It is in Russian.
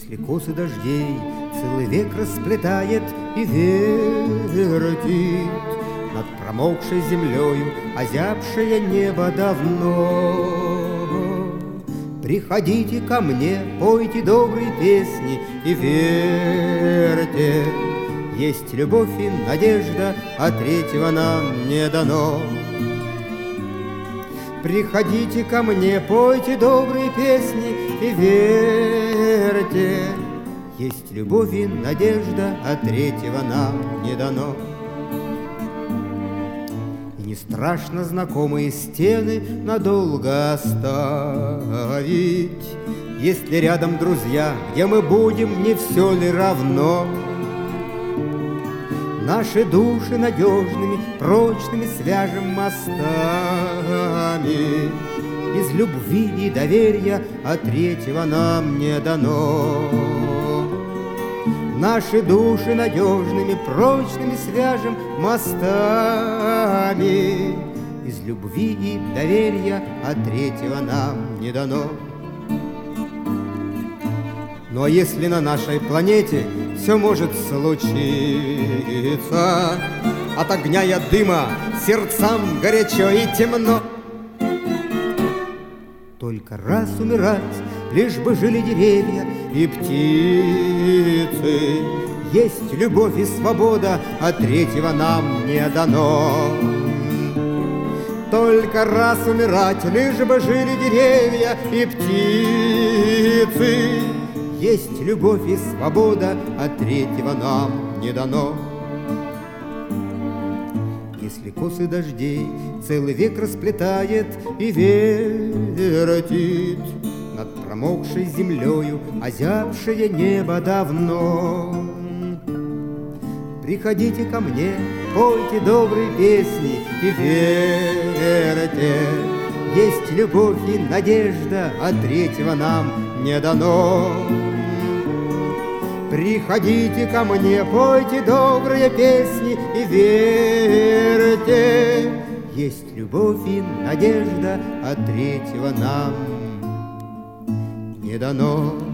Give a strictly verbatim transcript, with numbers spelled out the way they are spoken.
Если косы дождей целый век расплетает и вертит над промокшей землею озябшее небо давно, приходите ко мне, пойте добрые песни и верьте, есть любовь и надежда, а третьего нам не дано. Приходите ко мне, пойте добрые песни и верьте, есть любовь и надежда, а третьего нам не дано. И не страшно знакомые стены надолго оставить, если рядом друзья, где мы будем, не все ли равно? Наши души надежными, прочными свяжем мостами, без любви и доверия, а третьего нам не дано. Наши души надежными, прочными свяжем мостами, без любви и доверия, а третьего нам не дано. Ну а если на нашей планете все может случиться, от огня и от дыма сердцам горячо и темно, только раз умирать, лишь бы жили деревья и птицы. Есть любовь и свобода, а третьего нам не дано. Только раз умирать, лишь бы жили деревья и птицы. Есть любовь и свобода, а третьего нам не дано. Если косы дождей целый век расплетает и вертит над промокшей землею озябшее небо давно, приходите ко мне, пойте добрые песни и верьте, есть любовь и надежда, а третьего нам не дано. Приходите ко мне, пойте добрые песни и верьте, есть любовь и надежда, а третьего нам не дано.